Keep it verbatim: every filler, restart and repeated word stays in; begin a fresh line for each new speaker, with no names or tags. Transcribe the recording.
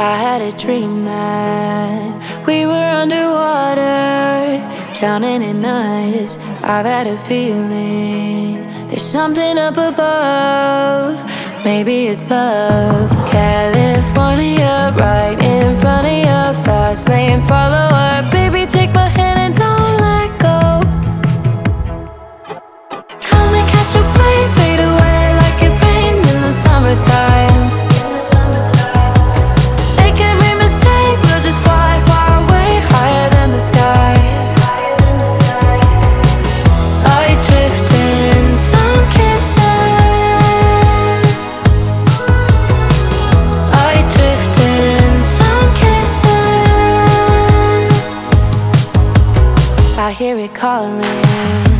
I had a dream that we were underwater, drowning in us. I've had a feeling there's something up above. Maybe it's love. California, right in front of your fast lane follower. Baby, take my hand and don't let go. Come and catch a wave, fade away like it rains in the summertime. I hear it calling.